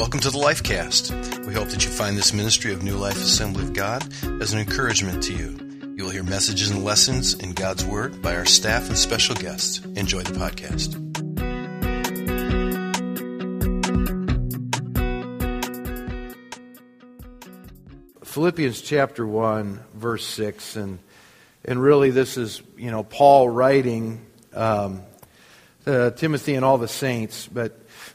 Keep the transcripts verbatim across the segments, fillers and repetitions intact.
Welcome to the Lifecast. We hope that you find this ministry of New Life Assembly of God as an encouragement to you. You will hear messages and lessons in God's Word by our staff and special guests. Enjoy the podcast. Philippians chapter one, verse six, and and really this is, you know, Paul writing um, to Timothy and all the saints, but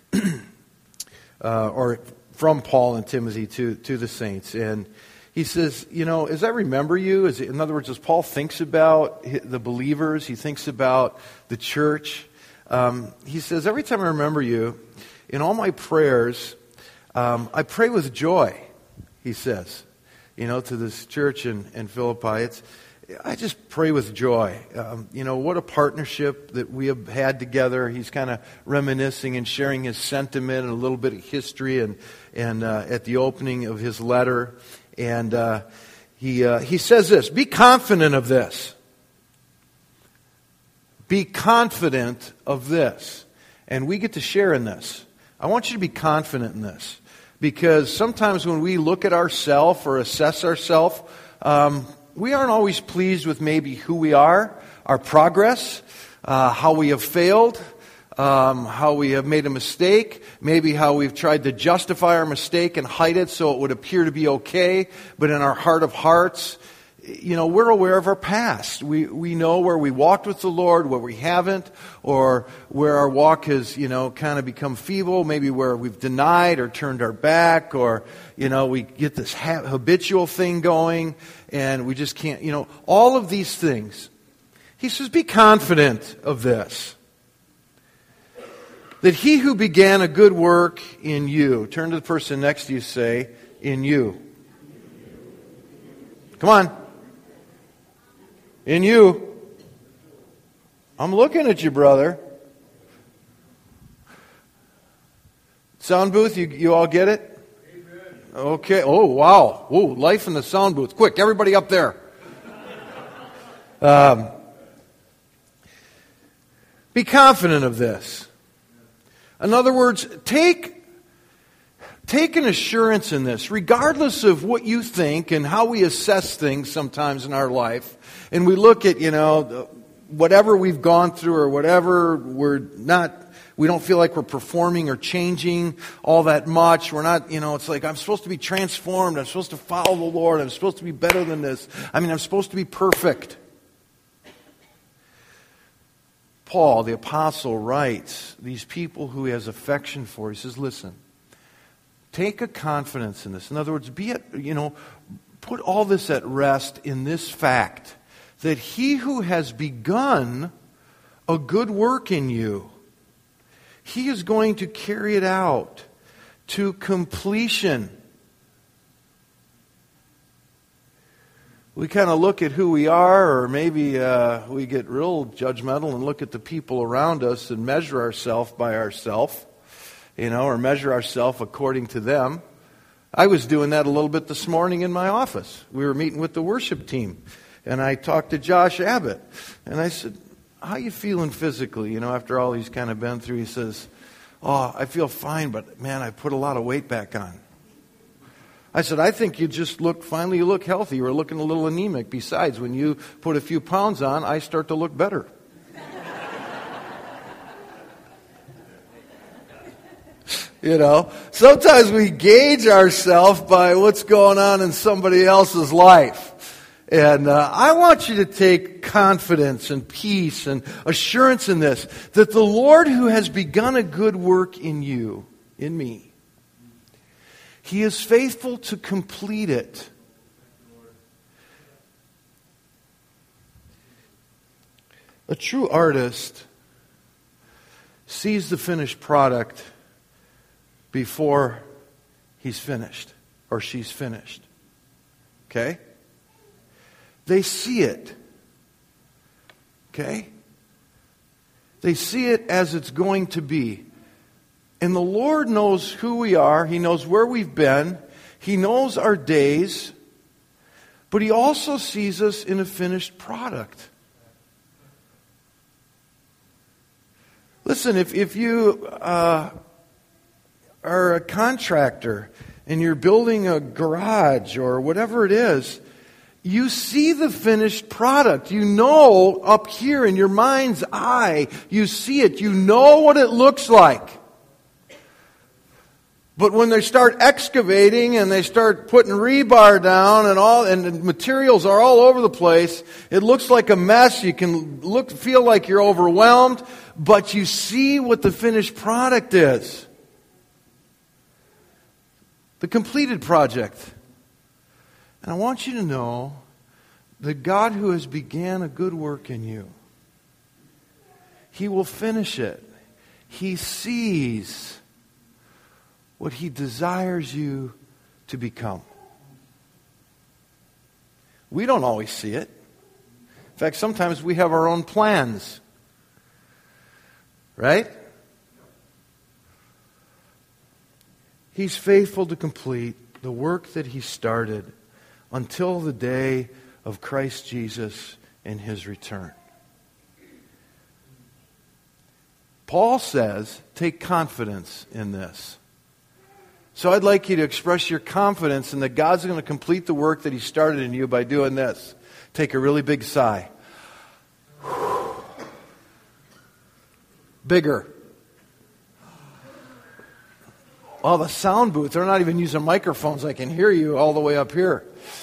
uh, or from Paul and Timothy to to the saints, and he says, you know, as I remember you, as in other words, as Paul thinks about the believers, he thinks about the church. Um, he says, every time I remember you, in all my prayers, um, I pray with joy. He says, you know, to this church in, in Philippi, it's I just pray with joy. Um, you know, what a partnership that we have had together. He's kind of reminiscing and sharing his sentiment and a little bit of history, and and uh, at the opening of his letter. And uh, he uh, he says this, be confident of this. Be confident of this. And we get to share in this. I want you to be confident in this. Because sometimes when we look at ourselves or assess ourselves, um, we aren't always pleased with maybe who we are, our progress, uh, how we have failed, Um, how we have made a mistake, maybe how we've tried to justify our mistake and hide it so it would appear to be okay, but in our heart of hearts, you know, we're aware of our past. We we know where we walked with the Lord, where we haven't, or where our walk has, you know, kind of become feeble, maybe where we've denied or turned our back, or, you know, we get this ha- habitual thing going, and we just can't, you know, all of these things. He says, be confident of this. That he who began a good work in you, turn to the person next to you, say, in you. Come on. In you. I'm looking at you, brother. Sound booth, you, you all get it? Amen. Okay. Oh, wow. Oh, life in the sound booth. Quick, everybody up there. Um, be confident of this. In other words, take, take an assurance in this, regardless of what you think and how we assess things sometimes in our life. And we look at, you know, whatever we've gone through or whatever, we're not, we don't feel like we're performing or changing all that much. We're not, you know, it's like, I'm supposed to be transformed. I'm supposed to follow the Lord. I'm supposed to be better than this. I mean, I'm supposed to be perfect. Paul, the apostle, writes, these people who he has affection for, he says, listen, take a confidence in this. In other words, be at, you know, put all this at rest in this fact, that he who has begun a good work in you, he is going to carry it out to completion. We kind of look at who we are, or maybe uh, we get real judgmental and look at the people around us and measure ourselves by ourselves, you know, or measure ourselves according to them. I was doing that a little bit this morning in my office. We were meeting with the worship team, and I talked to Josh Abbott, and I said, how you feeling physically, you know, after all he's kind of been through? He says, oh, I feel fine, but man, I put a lot of weight back on. I said, I think you just look, finally you look healthy. You were looking a little anemic. Besides, when you put a few pounds on, I start to look better. You know, sometimes we gauge ourselves by what's going on in somebody else's life. And uh, I want you to take confidence and peace and assurance in this, that the Lord who has begun a good work in you, in me, He is faithful to complete it. A true artist sees the finished product before he's finished or she's finished. Okay? They see it. Okay? They see it as it's going to be. And the Lord knows who we are. He knows where we've been. He knows our days. But He also sees us in a finished product. Listen, if, if you uh, are a contractor and you're building a garage or whatever it is, you see the finished product. You know up here in your mind's eye, you see it. You know what it looks like. But when they start excavating and they start putting rebar down and all, and the materials are all over the place, it looks like a mess. You can look, feel like you're overwhelmed, but you see what the finished product is. The completed project. And I want you to know that God who has began a good work in you, He will finish it. He sees what He desires you to become. We don't always see it. In fact, sometimes we have our own plans. Right? He's faithful to complete the work that He started until the day of Christ Jesus and His return. Paul says, take confidence in this. So I'd like you to express your confidence in that God's going to complete the work that He started in you by doing this. Take a really big sigh. Bigger. Oh, the sound booth. They're not even using microphones. I can hear you all the way up here.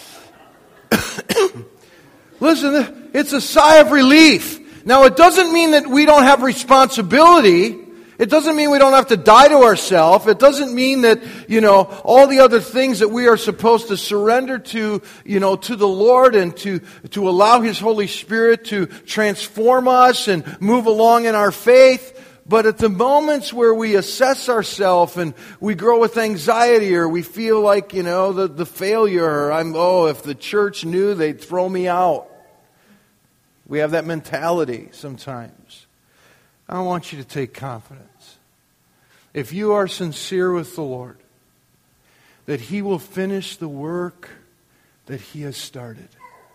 Listen, it's a sigh of relief. Now, it doesn't mean that we don't have responsibility. It doesn't mean we don't have to die to ourselves. It doesn't mean that, you know, all the other things that we are supposed to surrender to, you know, to the Lord and to, to allow His Holy Spirit to transform us and move along in our faith. But at the moments where we assess ourselves and we grow with anxiety or we feel like, you know, the, the failure, or I'm, oh, if the church knew, they'd throw me out. We have that mentality sometimes. I want you to take confidence. If you are sincere with the Lord, that He will finish the work that He has started.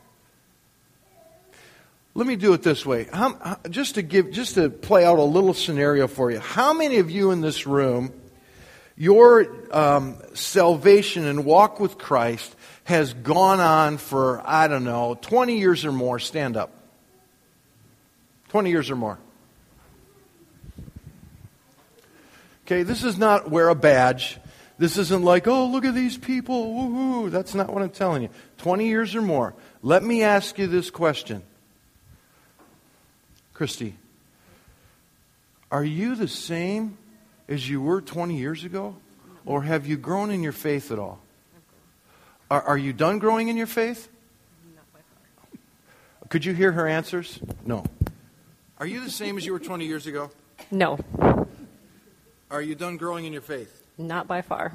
Let me do it this way. How, just to give, just to play out a little scenario for you. How many of you in this room, your um, salvation and walk with Christ has gone on for, I don't know, twenty years or more? Stand up. twenty years or more. Okay, this is not wear a badge. This isn't like, oh, look at these people. Woohoo. That's not what I'm telling you. twenty years or more. Let me ask you this question. Christy, are you the same as you were twenty years ago? Or have you grown in your faith at all? Are, are you done growing in your faith? Not by far. Could you hear her answers? No. Are you the same as you were twenty years ago? No, Are you done growing in your faith? not by far.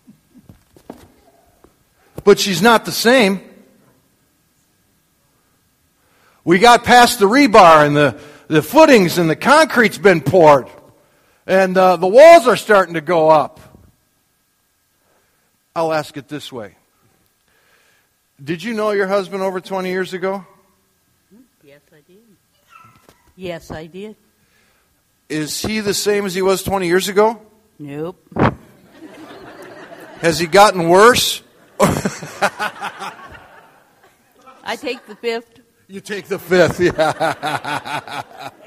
But she's not the same. We got past the rebar and the, the footings and the concrete's been poured. And uh, the walls are starting to go up. I'll ask it this way. Did you know your husband over twenty years ago? Yes, I did. Yes, I did. Is he the same as he was twenty years ago? Nope. Has he gotten worse? I take the fifth. You take the fifth, yeah.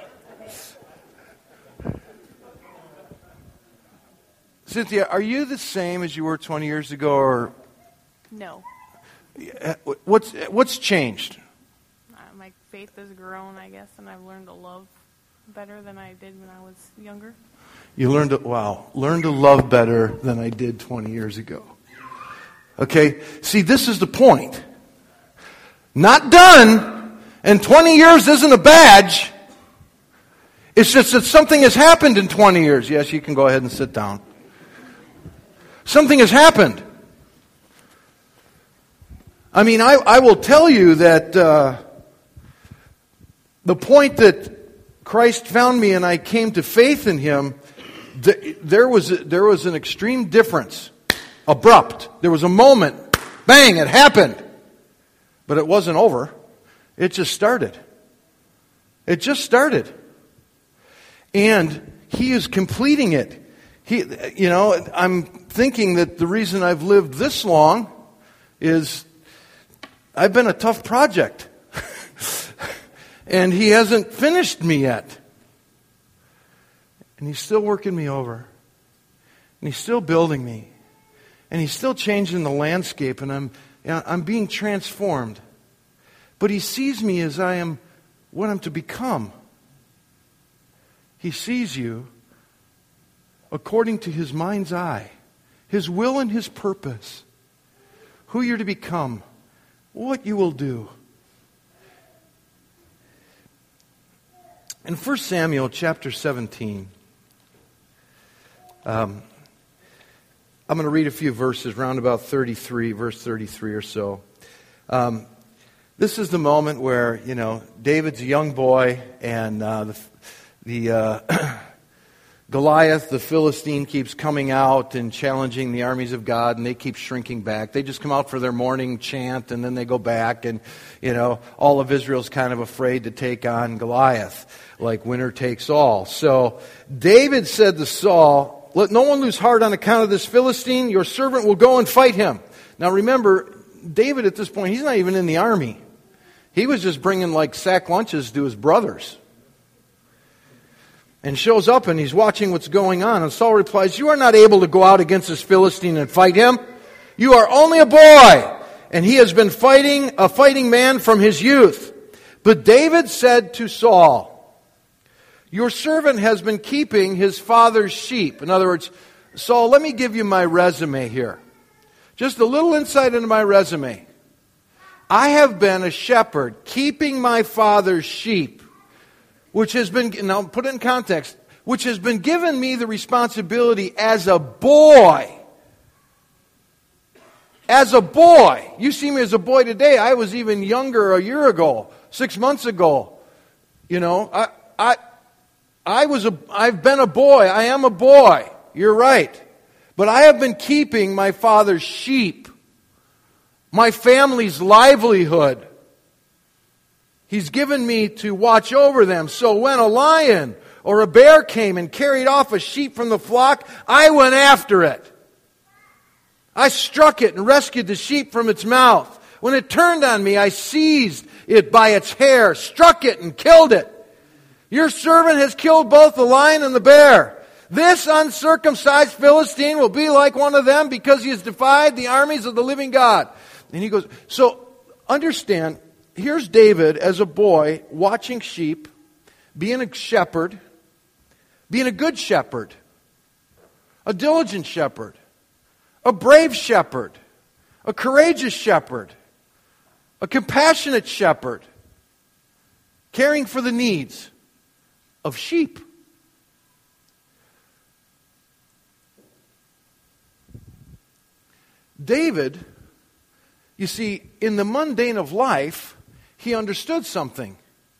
Cynthia, are you the same as you were twenty years ago, or No. what's what's changed? Uh, my faith has grown, I guess, and I've learned to love better than I did when I was younger. You learned to, wow, learn to love better than I did twenty years ago. Okay, see, this is the point. Not done. And twenty years isn't a badge. It's just that something has happened in twenty years. Yes, you can go ahead and sit down. Something has happened. I mean, I, I will tell you that uh, the point that Christ found me and I came to faith in Him, th- there was a, there was an extreme difference. Abrupt. There was a moment. Bang, it happened. But it wasn't over. It just started. It just started. And He is completing it. he, you know, I'm thinking that the reason I've lived this long is I've been a tough project. And he hasn't finished me yet. And he's still working me over. And he's still building me. And he's still changing the landscape. And I'm, I'm being transformed. But he sees me as I am what I'm to become. He sees you according to his mind's eye, his will and his purpose, who you're to become, what you will do. In First Samuel chapter seventeen, um, I'm going to read a few verses, around about thirty-three, verse thirty-three or so. Um, this is the moment where, you know, David's a young boy, and uh, the, the uh, Goliath, the Philistine, keeps coming out and challenging the armies of God, and they keep shrinking back. They just come out for their morning chant, and then they go back, and, you know, all of Israel's kind of afraid to take on Goliath, like winner takes all. So David said to Saul, "Let no one lose heart on account of this Philistine. Your servant will go and fight him." Now remember, David at this point, he's not even in the army. He was just bringing like sack lunches to his brothers. And shows up and he's watching what's going on. And Saul replies, "You are not able to go out against this Philistine and fight him. You are only a boy, and he has been fighting a fighting man from his youth." But David said to Saul, "Your servant has been keeping his father's sheep." In other words, Saul, let me give you my resume here. Just a little insight into my resume. I have been a shepherd, keeping my father's sheep, which has been, now put it in context, which has been given me the responsibility as a boy. As a boy. You see me as a boy today. I was even younger a year ago, six months ago. You know, I, I, I was a, I've been a boy. I am a boy. You're right. But I have been keeping my father's sheep, my family's livelihood. He's given me to watch over them. So when a lion or a bear came and carried off a sheep from the flock, I went after it. I struck it and rescued the sheep from its mouth. When it turned on me, I seized it by its hair, struck it and killed it. Your servant has killed both the lion and the bear. This uncircumcised Philistine will be like one of them because he has defied the armies of the living God. And he goes, so understand, here's David as a boy watching sheep, being a shepherd, being a good shepherd, a diligent shepherd, a brave shepherd, a courageous shepherd, a compassionate shepherd, caring for the needs of sheep. David, you see, in the mundane of life, he understood something.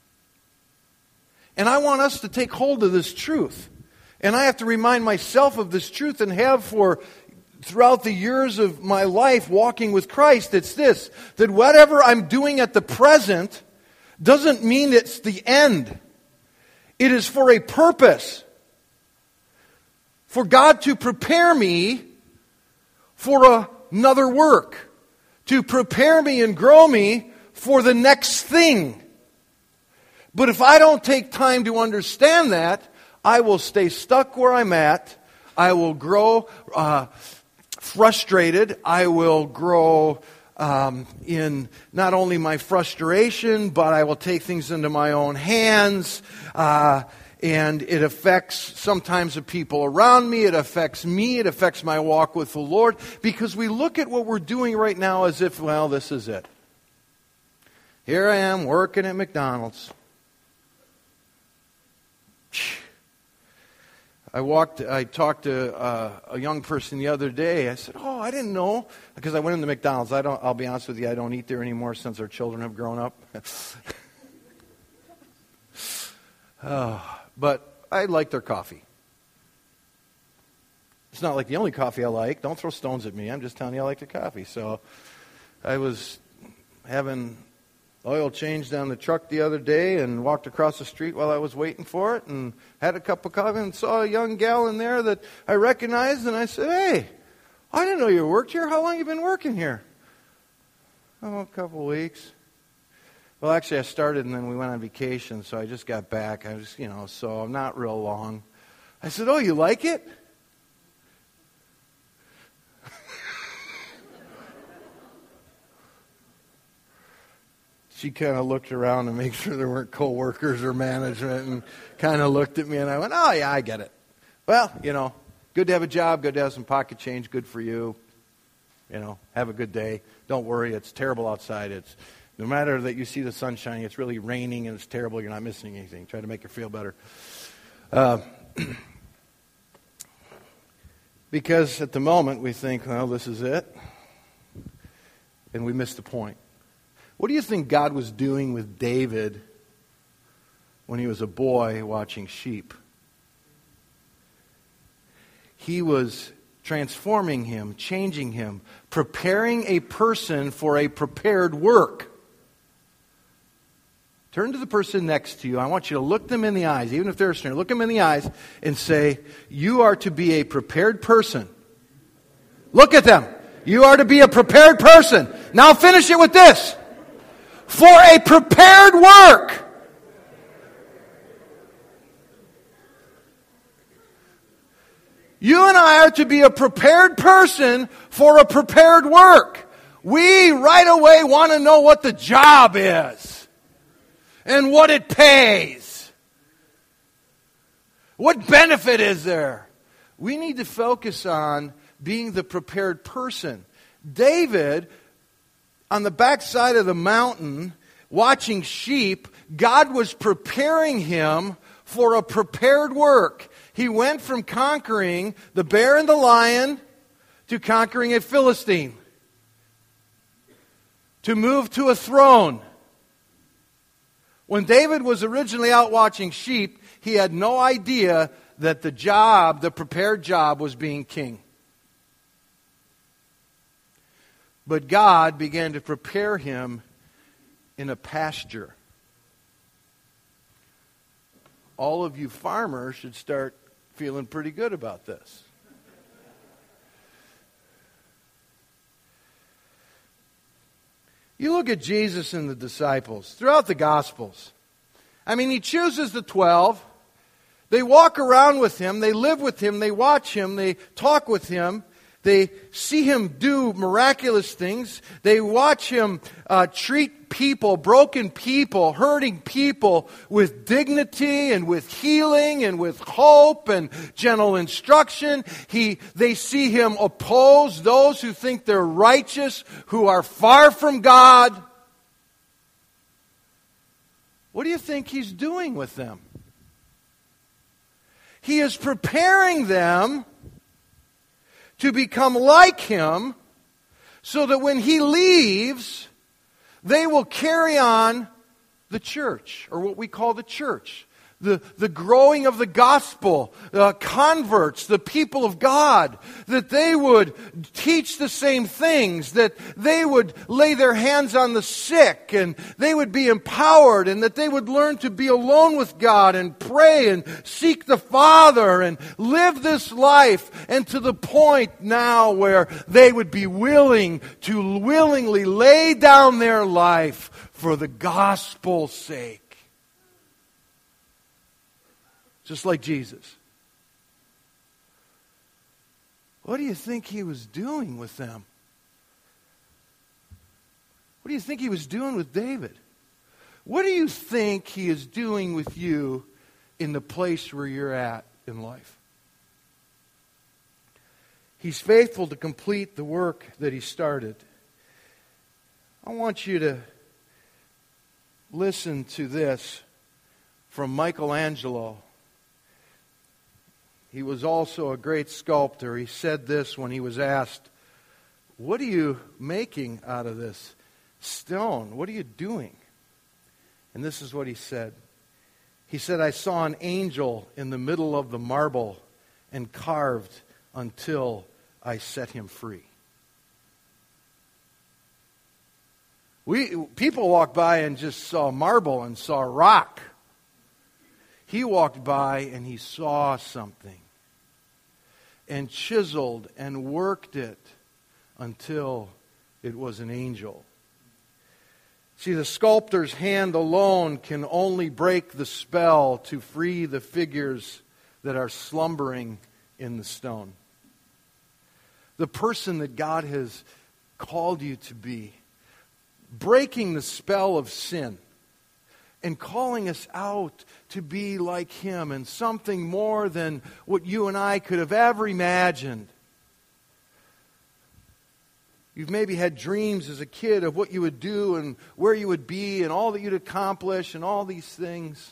And I want us to take hold of this truth. And I have to remind myself of this truth and have for throughout the years of my life walking with Christ. It's this, that whatever I'm doing at the present doesn't mean it's the end. It is for a purpose. For God to prepare me for a, another work. To prepare me and grow me for the next thing. But if I don't take time to understand that, I will stay stuck where I'm at. I will grow uh, frustrated. I will grow um, in not only my frustration, but I will take things into my own hands. Uh, and it affects sometimes the people around me. It affects me. It affects my walk with the Lord. Because we look at what we're doing right now as if, well, this is it. Here I am working at McDonald's. I walked. I talked to uh, a young person the other day. I said, "Oh, I didn't know," because I went into McDonald's. I don't. I'll be honest with you. I don't eat there anymore since our children have grown up. oh, but I like their coffee. It's not like the only coffee I like. Don't throw stones at me. I'm just telling you I like the coffee. So I was having oil changed on the truck the other day and walked across the street while I was waiting for it and had a cup of coffee and saw a young gal in there that I recognized, and I said, "Hey, I didn't know you worked here. How long have you been working here?" "Oh, a couple of weeks." "Well, actually, I started and then we went on vacation, so I just got back. I was, you know, so not real long." I said, "Oh, you like it?" She kind of looked around to make sure there weren't coworkers or management and kind of looked at me, and I went, "Oh, yeah, I get it. Well, you know, good to have a job, good to have some pocket change, good for you. You know, have a good day. Don't worry, it's terrible outside. It's no matter that you see the sun shining, it's really raining and it's terrible. You're not missing anything. Try to make her feel better." Uh, because at the moment we think, well, this is it, and we miss the point. What do you think God was doing with David when he was a boy watching sheep? He was transforming him, changing him, preparing a person for a prepared work. Turn to the person next to you. I want you to look them in the eyes, even if they're a stranger. Look them in the eyes and say, "You are to be a prepared person." Look at them. You are to be a prepared person. Now finish it with this. For a prepared work. You and I are to be a prepared person for a prepared work. We right away want to know what the job is and what it pays. What benefit is there? We need to focus on being the prepared person. David, on the backside of the mountain, watching sheep, God was preparing him for a prepared work. He went from conquering the bear and the lion to conquering a Philistine, to move to a throne. When David was originally out watching sheep, he had no idea that the job, the prepared job, was being king. But God began to prepare him in a pasture. All of you farmers should start feeling pretty good about this. You look at Jesus and the disciples throughout the Gospels. I mean, he chooses the twelve. They walk around with him. They live with him. They watch him. They talk with him. They see him do miraculous things. They watch him uh, treat people, broken people, hurting people with dignity and with healing and with hope and gentle instruction. He, they see him oppose those who think they're righteous, who are far from God. What do you think he's doing with them? He is preparing them to become like him, so that when he leaves, they will carry on the church, or what we call the church. The, the growing of the gospel, uh, converts, the people of God, that they would teach the same things, that they would lay their hands on the sick, and they would be empowered, and that they would learn to be alone with God and pray and seek the Father and live this life, and to the point now where they would be willing to willingly lay down their life for the gospel's sake. Just like Jesus. What do you think he was doing with them? What do you think he was doing with David? What do you think he is doing with you in the place where you're at in life? He's faithful to complete the work that he started. I want you to listen to this from Michelangelo. He was also a great sculptor. He said this when he was asked, "What are you making out of this stone? What are you doing?" And this is what he said. He said, "I saw an angel in the middle of the marble and carved until I set him free." We people walked by and just saw marble and saw rock. He walked by and he saw something and chiseled and worked it until it was an angel. See, the sculptor's hand alone can only break the spell to free the figures that are slumbering in the stone. The person that God has called you to be, breaking the spell of sin and calling us out to be like Him and something more than what you and I could have ever imagined. You've maybe had dreams as a kid of what you would do and where you would be and all that you'd accomplish and all these things.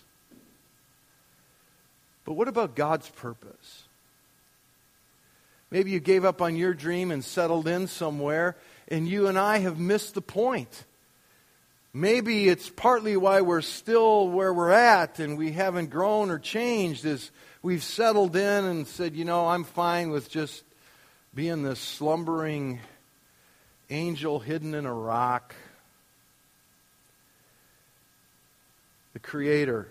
But what about God's purpose? Maybe you gave up on your dream and settled in somewhere, and you and I have missed the point. Maybe it's partly why we're still where we're at and we haven't grown or changed, is we've settled in and said, you know, I'm fine with just being this slumbering angel hidden in a rock. The Creator,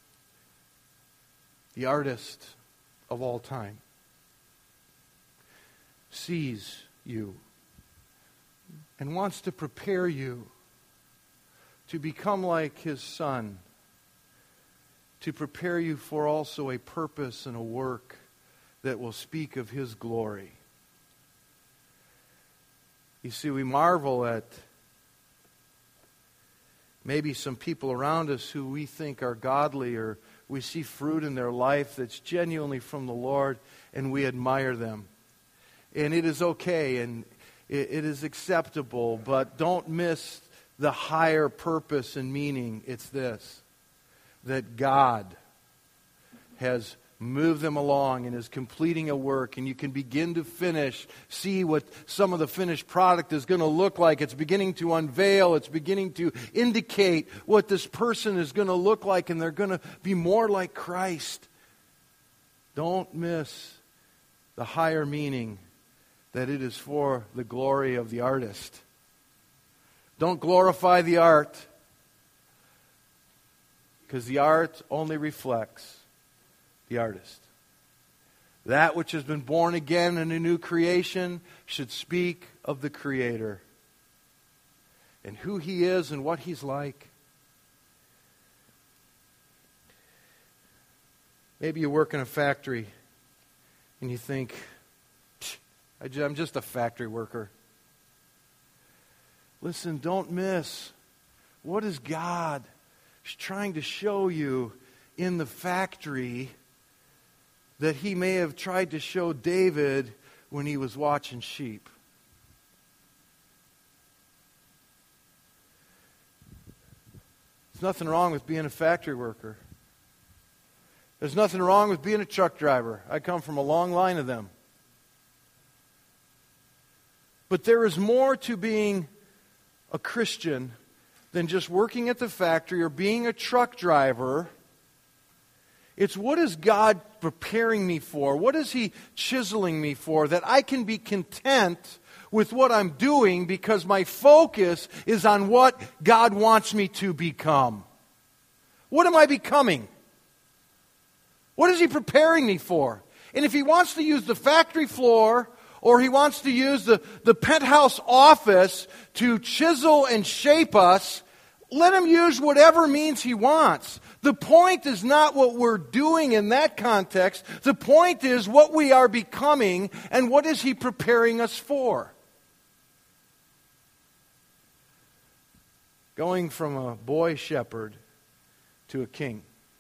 the artist of all time, sees you and wants to prepare you to become like His Son, to prepare you for also a purpose and a work that will speak of His glory. You see, we marvel at maybe some people around us who we think are godly, or we see fruit in their life that's genuinely from the Lord, and we admire them. And it is okay, and it, it is acceptable, but don't miss the higher purpose and meaning. It's this, that God has moved them along and is completing a work, and you can begin to finish, see what some of the finished product is going to look like. It's beginning to unveil, it's beginning to indicate what this person is going to look like, and they're going to be more like Christ. Don't miss the higher meaning, that it is for the glory of the artist. Don't glorify the art, because the art only reflects the artist. That which has been born again in a new creation should speak of the Creator and who He is and what He's like. Maybe you work in a factory and you think, I'm just a factory worker. Listen, don't miss. What is God trying to show you in the factory that He may have tried to show David when he was watching sheep? There's nothing wrong with being a factory worker. There's nothing wrong with being a truck driver. I come from a long line of them. But there is more to being a Christian than just working at the factory or being a truck driver. It's, what is God preparing me for? What is He chiseling me for? That I can be content with what I'm doing because my focus is on what God wants me to become. What am I becoming? What is He preparing me for? And if He wants to use the factory floor, or He wants to use the, the penthouse office to chisel and shape us, let Him use whatever means He wants. The point is not what we're doing in that context. The point is what we are becoming, and what is He preparing us for. Going from a boy shepherd to a king.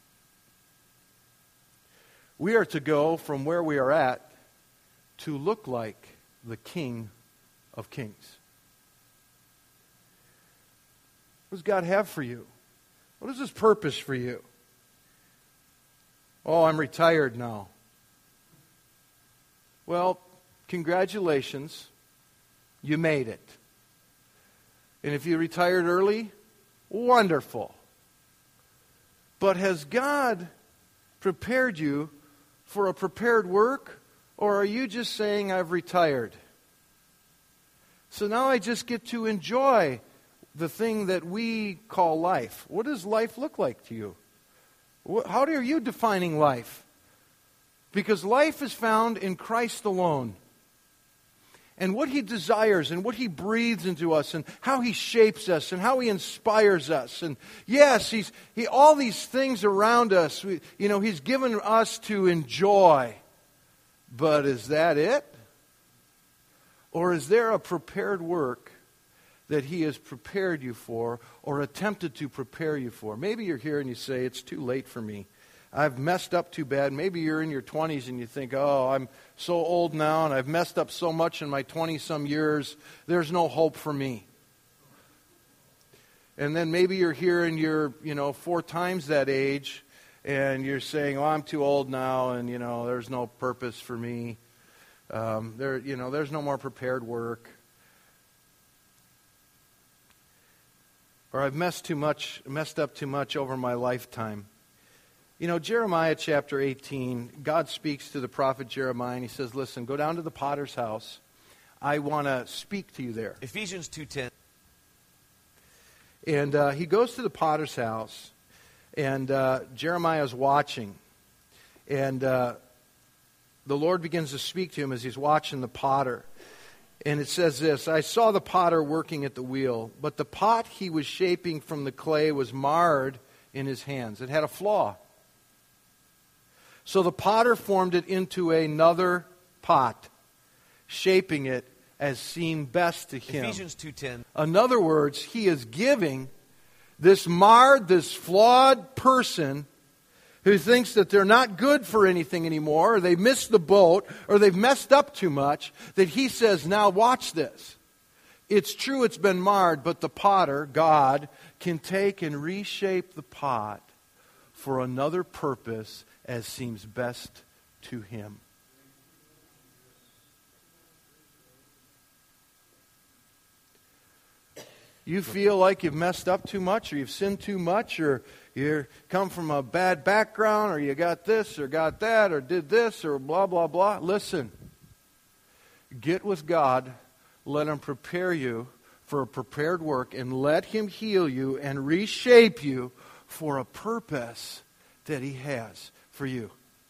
We are to go from where we are at to look like the King of Kings. What does God have for you? What is His purpose for you? Oh, I'm retired now. Well, congratulations. You made it. And if you retired early, wonderful. But has God prepared you for a prepared work? Or are you just saying, I've retired, so now I just get to enjoy the thing that we call life. What does life look like to you? How are you defining life? Because life is found in Christ alone. And what He desires and what He breathes into us and how He shapes us and how He inspires us. And yes, He's he, all these things around us, we, you know, He's given us to enjoy. But is that it? Or is there a prepared work that He has prepared you for or attempted to prepare you for? Maybe you're here and you say, it's too late for me. I've messed up too bad. Maybe you're in your twenties and you think, oh, I'm so old now and I've messed up so much in my twenty-some years. There's no hope for me. And then maybe you're here and you're, you know, four times that age and you're saying, oh, I'm too old now and, you know, there's no purpose for me. Um, there, you know, there's no more prepared work. Or I've messed too much, messed up too much over my lifetime. You know, Jeremiah chapter eighteen, God speaks to the prophet Jeremiah and He says, listen, go down to the potter's house. I want to speak to you there. Ephesians two ten. And uh, he goes to the potter's house, and uh, Jeremiah's watching. And uh, the Lord begins to speak to him as he's watching the potter. And it says this, I saw the potter working at the wheel, but the pot he was shaping from the clay was marred in his hands. It had a flaw. So the potter formed it into another pot, shaping it as seemed best to him. Ephesians two ten. In other words, he is giving this marred, this flawed person who thinks that they're not good for anything anymore, or they missed the boat, or they've messed up too much, that he says, now watch this. It's true it's been marred, but the potter, God, can take and reshape the pot for another purpose as seems best to Him. You feel like you've messed up too much, or you've sinned too much, or you come from a bad background, or you got this, or got that, or did this, or blah, blah, blah. Listen, get with God, let Him prepare you for a prepared work, and let Him heal you and reshape you for a purpose that He has for you.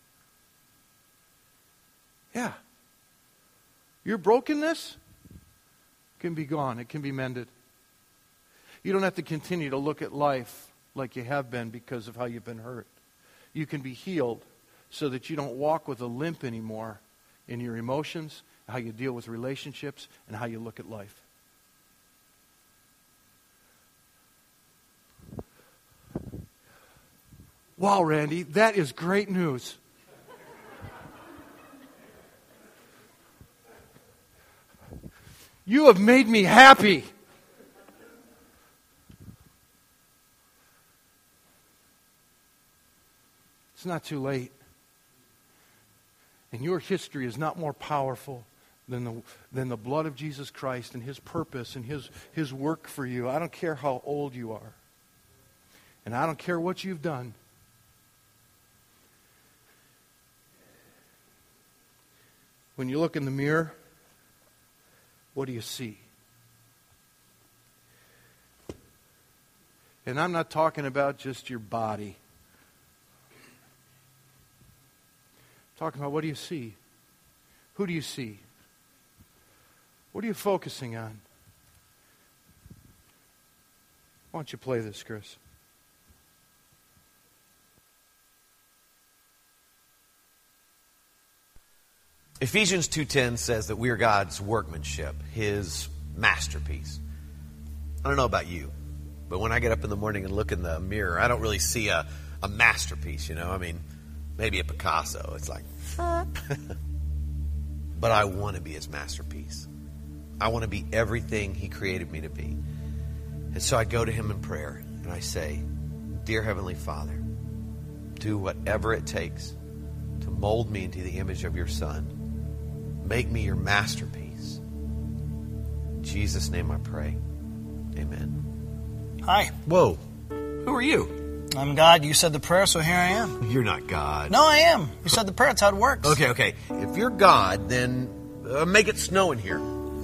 Yeah. Your brokenness can be gone. It can be mended. You don't have to continue to look at life like you have been because of how you've been hurt. You can be healed so that you don't walk with a limp anymore in your emotions, how you deal with relationships, and how you look at life. Wow, Randy, that is great news. You have made me happy. It's not too late. And your history is not more powerful than the, than the blood of Jesus Christ and His purpose and His, His work for you. I don't care how old you are. And I don't care what you've done. When you look in the mirror, what do you see? And I'm not talking about just your body. I'm talking about what do you see? Who do you see? What are you focusing on? Why don't you play this, Chris? Ephesians two ten says that we are God's workmanship, His masterpiece. I don't know about you, but when I get up in the morning and look in the mirror, I don't really see a, a masterpiece, you know. I mean, maybe a Picasso. It's like, but I want to be His masterpiece. I want to be everything He created me to be. And so I go to Him in prayer and I say, Dear Heavenly Father, do whatever it takes to mold me into the image of your Son. Make me your masterpiece. In Jesus' name I pray. Amen. Hi. Whoa. Who are you? I'm God. You said the prayer, so here I am. You're not God. No, I am. You said the prayer. That's how it works. Okay, okay. If you're God, then uh, make it snow in here.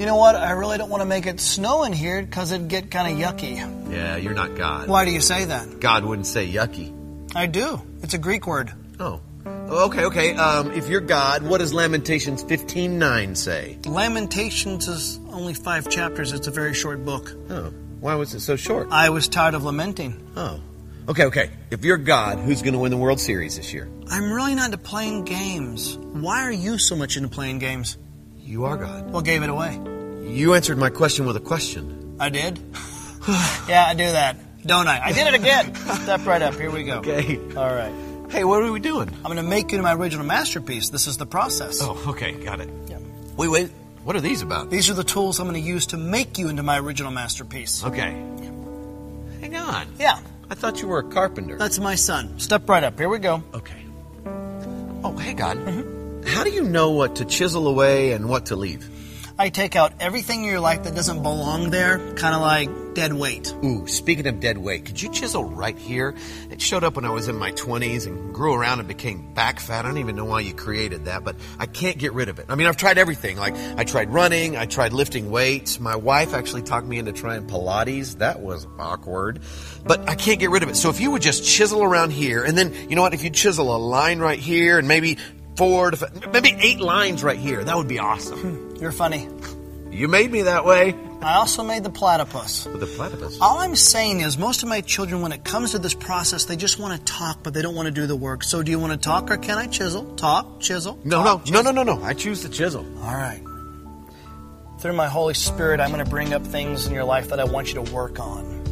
You know what? I really don't want to make it snow in here because it'd get kind of yucky. Yeah, you're not God. Why do you say that? God wouldn't say yucky. I do. It's a Greek word. Oh. Okay, okay. Um, if you're God, what does Lamentations fifteen nine say? Lamentations is only five chapters. It's a very short book. Oh. Why was it so short? I was tired of lamenting. Oh. Okay, okay. If you're God, who's going to win the World Series this year? I'm really not into playing games. Why are you so much into playing games? You are God. What gave it away? You answered my question with a question. I did? Yeah, I do that. Don't I? I did it again. Step right up. Here we go. Okay. All right. Hey, what are we doing? I'm going to make you into my original masterpiece. This is the process. Oh, okay. Got it. Yeah. Wait, wait. What are these about? These are the tools I'm going to use to make you into my original masterpiece. Okay. Hang on. Yeah. I thought you were a carpenter. That's my son. Step right up. Here we go. Okay. Oh, hey, God. Mm-hmm. How do you know what to chisel away and what to leave? I take out everything in your life that doesn't belong there, kind of like dead weight. Ooh, speaking of dead weight, could you chisel right here? It showed up when I was in my twenties and grew around and became back fat. I don't even know why you created that, but I can't get rid of it. I mean, I've tried everything. Like, I tried running, I tried lifting weights. My wife actually talked me into trying Pilates. That was awkward. But I can't get rid of it. So if you would just chisel around here, and then, you know what, if you chisel a line right here, and maybe four to five, maybe eight lines right here, that would be awesome. You're funny. You made me that way. I also made the platypus. With the platypus? All I'm saying is most of my children, when it comes to this process, they just want to talk, but they don't want to do the work. So do you want to talk or can I chisel? Talk, chisel. No, talk, no, chisel. no, no, no, no. I choose the chisel. All right. Through my Holy Spirit, I'm going to bring up things in your life that I want you to work on.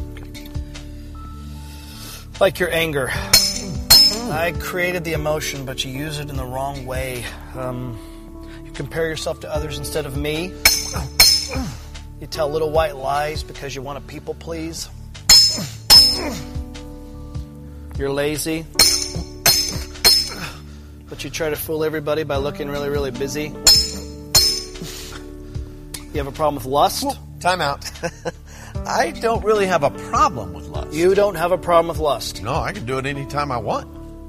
Like your anger. I created the emotion, but you use it in the wrong way. Um, you compare yourself to others instead of me. You tell little white lies because you want to people please. You're lazy, but you try to fool everybody by looking really, really busy. You have a problem with lust? Time out. I don't really have a problem with lust. You don't have a problem with lust. No, I can do it anytime I want.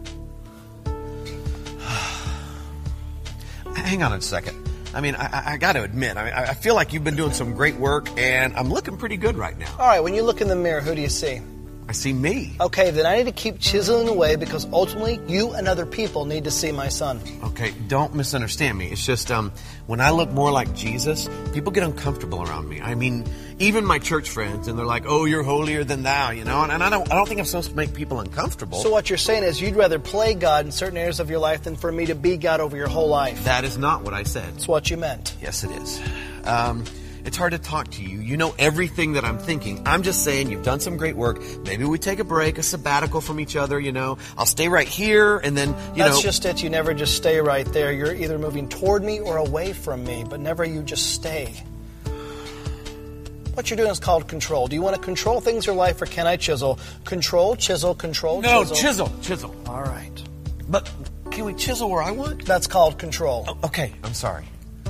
Hang on a second. I mean, I, I got to admit, I mean, I feel like you've been doing some great work, and I'm looking pretty good right now. All right, when you look in the mirror, who do you see? I see me. Okay, then I need to keep chiseling away because ultimately you and other people need to see my son. Okay, don't misunderstand me. It's just um, when I look more like Jesus, people get uncomfortable around me. I mean, even my church friends, and they're like, "Oh, you're holier than thou," you know. And, and I don't, I don't think I'm supposed to make people uncomfortable. So what you're saying is you'd rather play God in certain areas of your life than for me to be God over your whole life. That is not what I said. That's what you meant. Yes, it is. Um, it's hard to talk to you. You know everything that I'm thinking. I'm just saying you've done some great work. Maybe we take a break, a sabbatical from each other, you know. I'll stay right here, and then, you That's know. That's just it. You never just stay right there. You're either moving toward me or away from me, but never you just stay. What you're doing is called control. Do you want to control things in your life, or can I chisel? Control, chisel, control, No, chisel. chisel, chisel. All right. But can we chisel where I want? That's called control. Oh, okay, I'm sorry.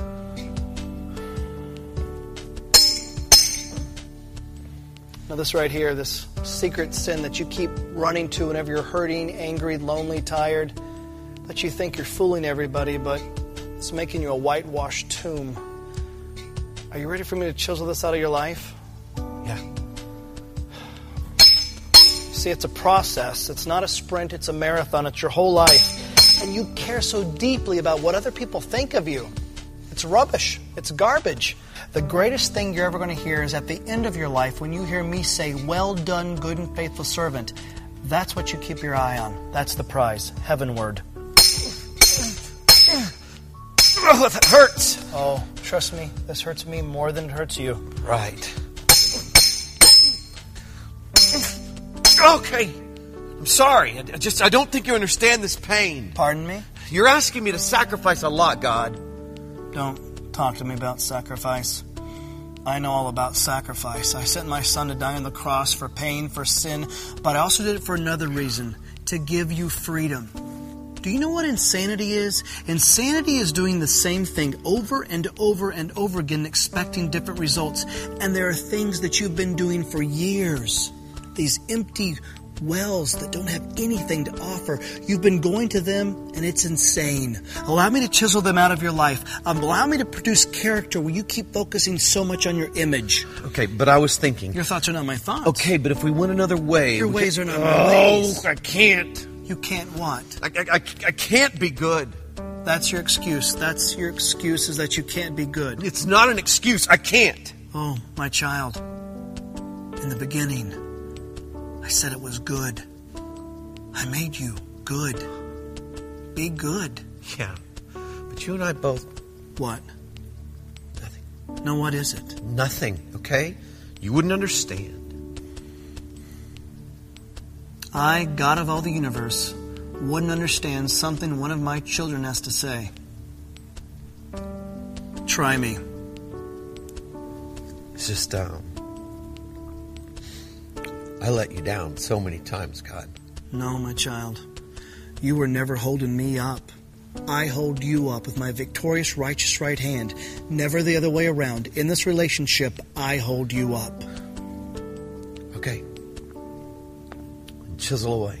Now this right here, this secret sin that you keep running to whenever you're hurting, angry, lonely, tired, that you think you're fooling everybody, but it's making you a whitewashed tomb. Are you ready for me to chisel this out of your life? Yeah. See, it's a process. It's not a sprint. It's a marathon. It's your whole life. And you care so deeply about what other people think of you. It's rubbish. It's garbage. The greatest thing you're ever going to hear is at the end of your life when you hear me say, "Well done, good and faithful servant." That's what you keep your eye on. That's the prize. Heavenward. Oh, that hurts. Oh, trust me, this hurts me more than it hurts you. Right. Okay. I'm sorry. I just, I don't think you understand this pain. Pardon me? You're asking me to sacrifice a lot, God. Don't talk to me about sacrifice. I know all about sacrifice. I sent my son to die on the cross for pain, for sin, but I also did it for another reason, to give you freedom. Do you know what insanity is? Insanity is doing the same thing over and over and over again, expecting different results. And there are things that you've been doing for years. These empty, wells that don't have anything to offer. You've been going to them, and it's insane. Allow me to chisel them out of your life. Allow me to produce character where you keep focusing so much on your image. Okay, but I was thinking. Your thoughts are not my thoughts. Okay, but if we went another way... Your we ways can- are not my ways. Oh, I can't. You can't what? I, I, I, I can't be good. That's your excuse. That's your excuse, is that you can't be good. It's not an excuse. I can't. Oh, my child. In the beginning, I said it was good. I made you good. Be good. Yeah, but you and I both... What? Nothing. No, what is it? Nothing, okay? You wouldn't understand. I, God of all the universe, wouldn't understand something one of my children has to say. Try me. It's just, um... I let you down so many times, God. No, my child. You were never holding me up. I hold you up with my victorious, righteous right hand. Never the other way around. In this relationship, I hold you up. Okay. Chisel away.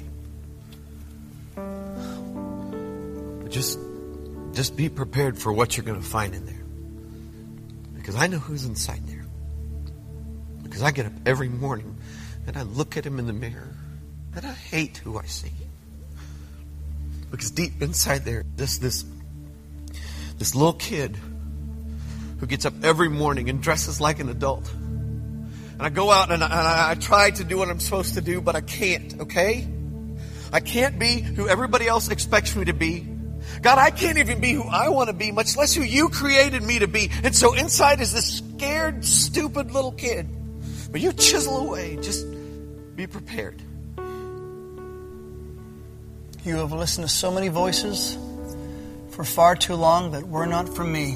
But just, just be prepared for what you're going to find in there. Because I know who's inside there. Because I get up every morning and I look at him in the mirror and I hate who I see. Because deep inside there, this this this little kid who gets up every morning and dresses like an adult. And I go out and I, and I, I try to do what I'm supposed to do, but I can't, okay? I can't be who everybody else expects me to be. God, I can't even be who I want to be, much less who you created me to be. And so inside is this scared, stupid little kid. But you chisel away. Just be prepared. You have listened to so many voices for far too long that were not from me.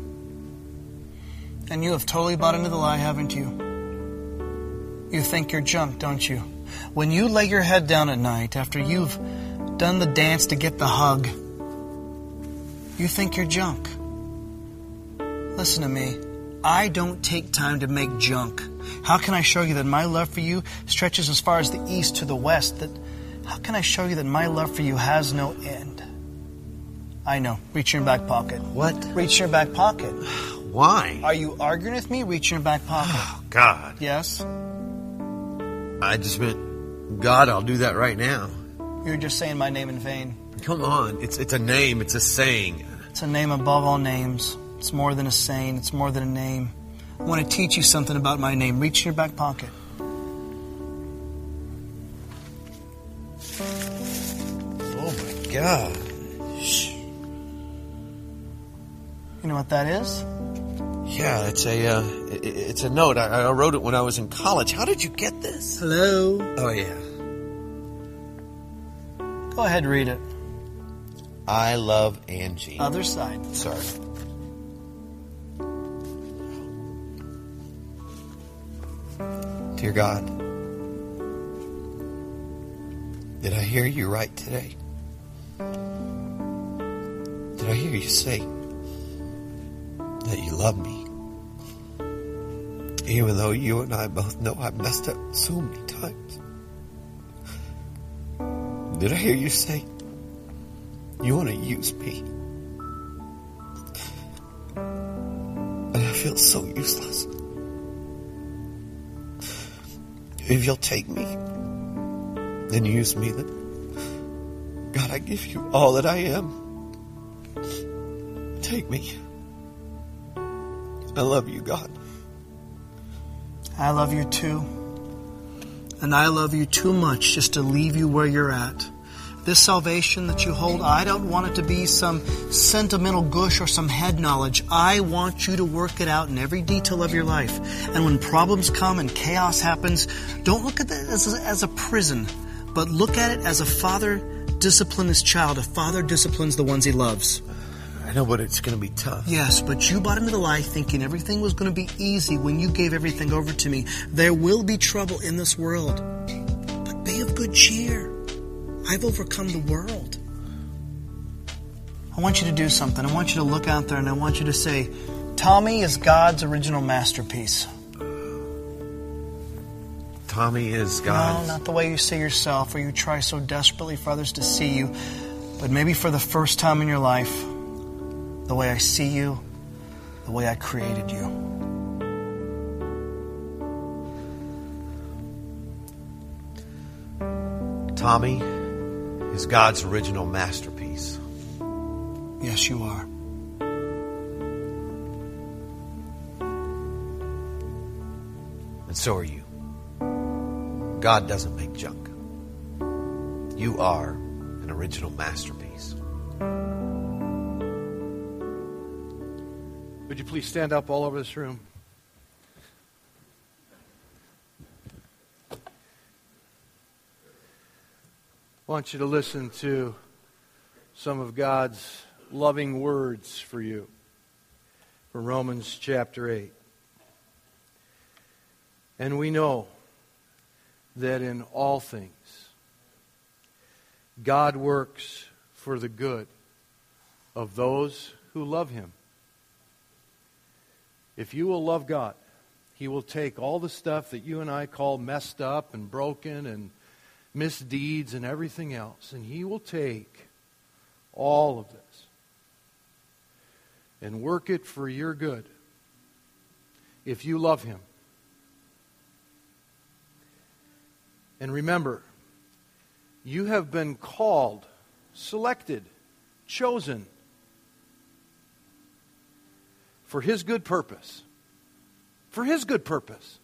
And you have totally bought into the lie, haven't you? You think you're junk, don't you? When you lay your head down at night after you've done the dance to get the hug, you think you're junk. Listen to me. I don't take time to make junk. How can I show you that my love for you stretches as far as the east to the west? That How can I show you that my love for you has no end? I know. Reach in your back pocket. What? Reach in your back pocket. Why? Are you arguing with me? Reach in your back pocket. Oh, God. Yes? I just meant, God, I'll do that right now. You're just saying my name in vain. Come on. It's it's a name. It's a saying. It's a name above all names. It's more than a saying. It's more than a name. I want to teach you something about my name. Reach in your back pocket. Oh, my God. You know what that is? Yeah, it's a uh, it, it's a note. I, I wrote it when I was in college. How did you get this? Hello? Oh, yeah. Go ahead, read it. I love Angie. Other side. Sorry. Dear God, did I hear you right today? Did I hear you say that you love me? Even though you and I both know I've messed up so many times. Did I hear you say you want to use me? And I feel so useless. If you'll take me and use me, then God, I give you all that I am. Take me. I love you, God. I love you too. And I love you too much just to leave you where you're at. This salvation that you hold, I don't want it to be some sentimental gush or some head knowledge. I want you to work it out in every detail of your life. And when problems come and chaos happens, don't look at that as a, as a prison, but look at it as a father disciplines his child. A father disciplines the ones he loves. I know, but it's going to be tough. Yes, but you bought into the lie thinking everything was going to be easy when you gave everything over to me. There will be trouble in this world, but be of good cheer. I've overcome the world. I want you to do something. I want you to look out there and I want you to say, Tommy is God's original masterpiece. Tommy is God. No, not the way you see yourself or you try so desperately for others to see you, but maybe for the first time in your life, the way I see you, the way I created you. Tommy is God's original masterpiece. Yes, you are. And so are you. God doesn't make junk. You are an original masterpiece. Would you please stand up all over this room? I want you to listen to some of God's loving words for you from Romans chapter eight. And we know that in all things, God works for the good of those who love Him. If you will love God, He will take all the stuff that you and I call messed up and broken and misdeeds and everything else, and He will take all of this and work it for your good if you love Him. And remember, you have been called, selected, chosen for His good purpose. For His good purpose.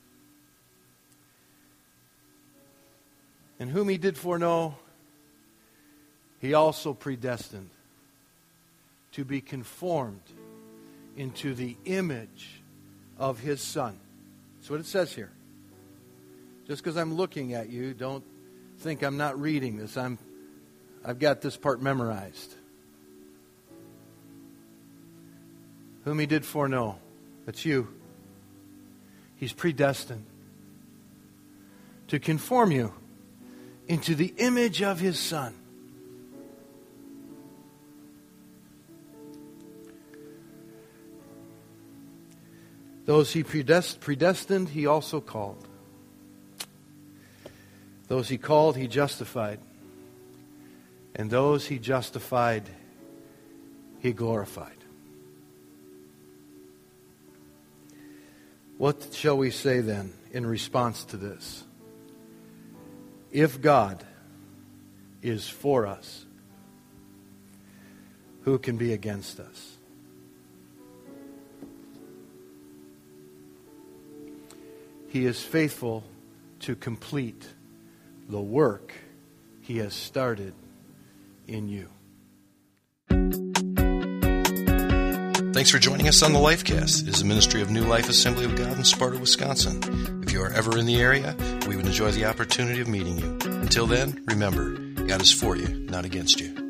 And whom He did foreknow, He also predestined to be conformed into the image of His Son. That's what it says here. Just because I'm looking at you, don't think I'm not reading this. I'm, I've got this part memorized. Whom He did foreknow. That's you. He's predestined to conform you into the image of His Son. Those He predest- predestined, He also called. Those He called, He justified. And those He justified, He glorified. What shall we say then in response to this? If God is for us, who can be against us? He is faithful to complete the work He has started in you. Thanks for joining us on the Lifecast. It is a ministry of New Life Assembly of God in Sparta, Wisconsin. If you are ever in the area, we would enjoy the opportunity of meeting you. Until then, remember, God is for you, not against you.